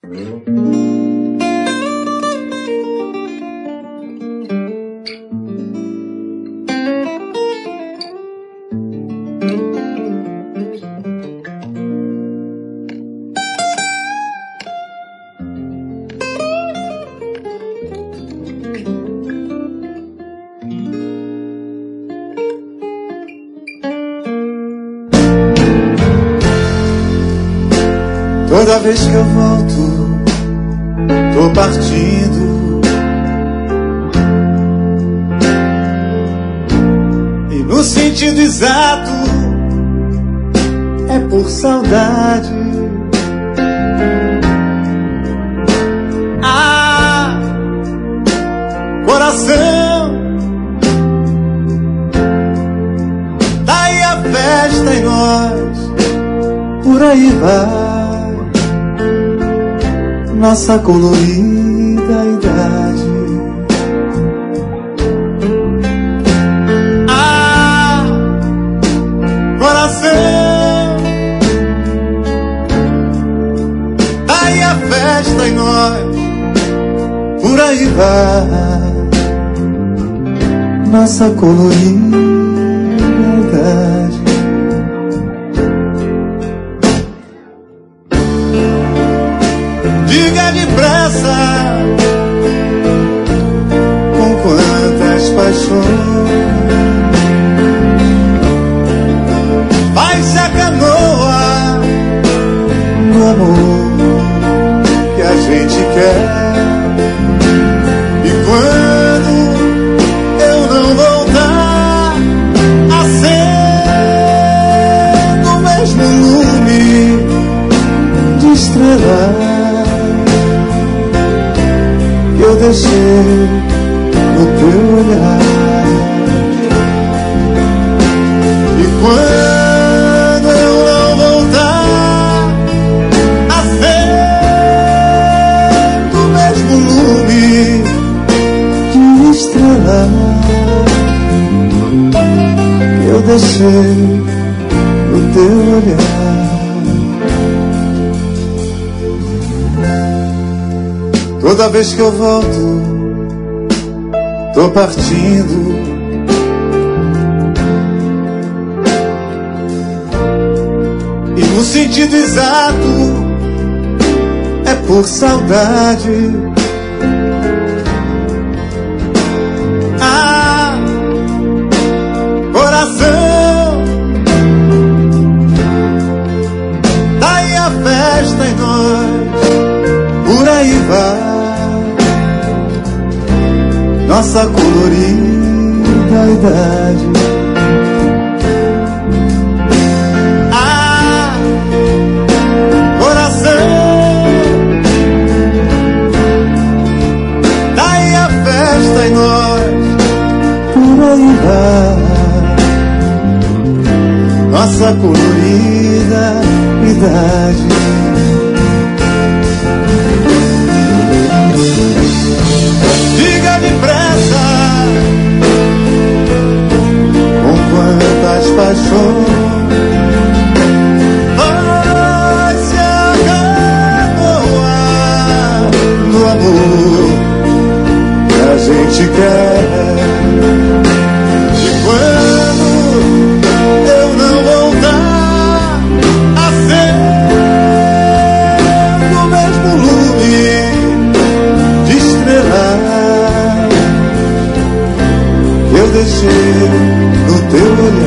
Toda vez que eu volto, tô partindo. E no sentido exato, é por saudade. Ah, coração, tá aí a festa em nós, por aí vai nossa colorida idade. Ah, coração, tá aí a festa em nós, por aí vai nossa colorida idade. Diga depressa, com quantas paixões vai-se a canoa no amor que a gente quer. E quando eu não voltar, acendo o mesmo lume de estrela eu deixei no teu olhar. E quando eu não voltar, acendo o mesmo lume de estrela que eu deixei no teu olhar. Toda vez que eu volto, tô partindo. E no sentido exato, é por saudade. Ah, coração, tá aí a festa em nós, por aí vai nossa colorida idade. Ah, coração, tá aí a festa em nós, por aí vai nossa colorida idade. Diga depressa, com quantas paixões vai se acanoar no amor que a gente quer. E quando eu não voltar, acendo o mesmo lume de estrela eu deixei no teu olhar.